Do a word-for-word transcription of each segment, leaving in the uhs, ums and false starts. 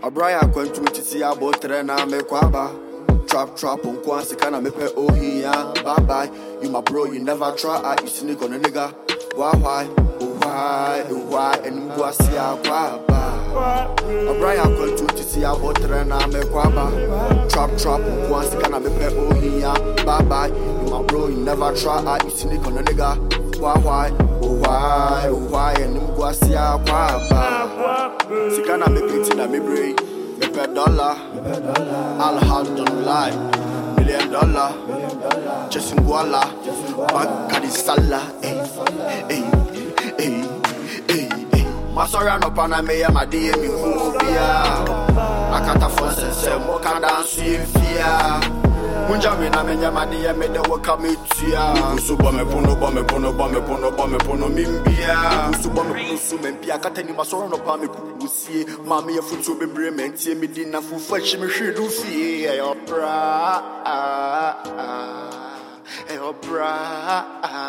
Abraya kwent to see about trena me kwaba. Trap trap on kwansi kana me pe ohia. Bye bye. You my bro, you never try. I you sneak on a nigga. Why why? Oh why? Oh why? And go see a kwaba. Abraya kwent to see about trena me kwaba. Trap trap on kwansi kana me pe ohia. Bye bye. You my bro, you never try. I you sneak on a nigga. Why why? Oh why? Oh why? And go see a kwaba. Sikana me pity na me brain. Me per dollar, I'll have done lie. Million dollar, just in Guala, Bankadi Sala, eh, eh, eh, eh, eh. Masora no pana me ya my D M you fear. Akata force and say mo can dance in fear. Munja me na me ya my D M me de waka me tia. Usu bome pono bome pono bome pono bome pono mimbia. Usu bome pono su mempia kata ni masora no pa me kubusie. Mami ya futu bebre mentie me di na fufu achi me hwedu fie. E opra e opra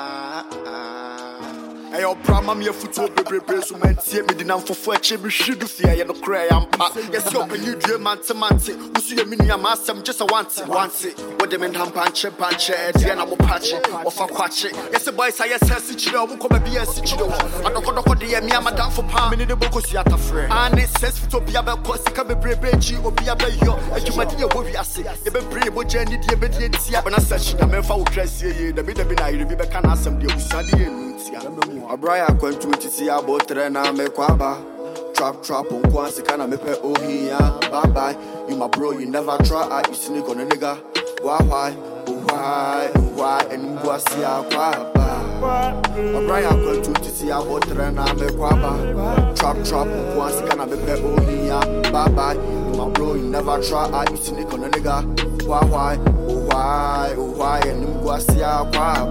Hey, your prama me a football baby, so man, see me the number for chimney should fear you no cry. I'm yes, you can you dream man to man. You see a mini master, I'm just a want it, want it. What them in ham punch, punch, and then I will patch it, or for quatch it. Yes, the boys I yes, sit you know, come be a sit you know. I don't know what the me, I'm a down for palm in the book, see at a friend. And it says to be about cost, come be brave, or be about you, and you might be a worry. I say, you be brave, but Jenny, the obedient, see, I'm a session, I'm a foul dress here, the bit of I be back and ask them, the Usadi and Abraya kwent to see about trena me kwaba. Trap trap on kwansi kana me pe ohia. Bye bye. You my bro, you never try. I you sneak on a nigga. Why why? Oh why? Oh why? And go see a kwaba. Abraya kwent to see about trena me kwaba. Trap trap on kwansi kana me pe ohia. Bye bye. You my bro, you never try. I you sneak on a nigga. Why why? Oh why? Oh why? And go see a kwaba.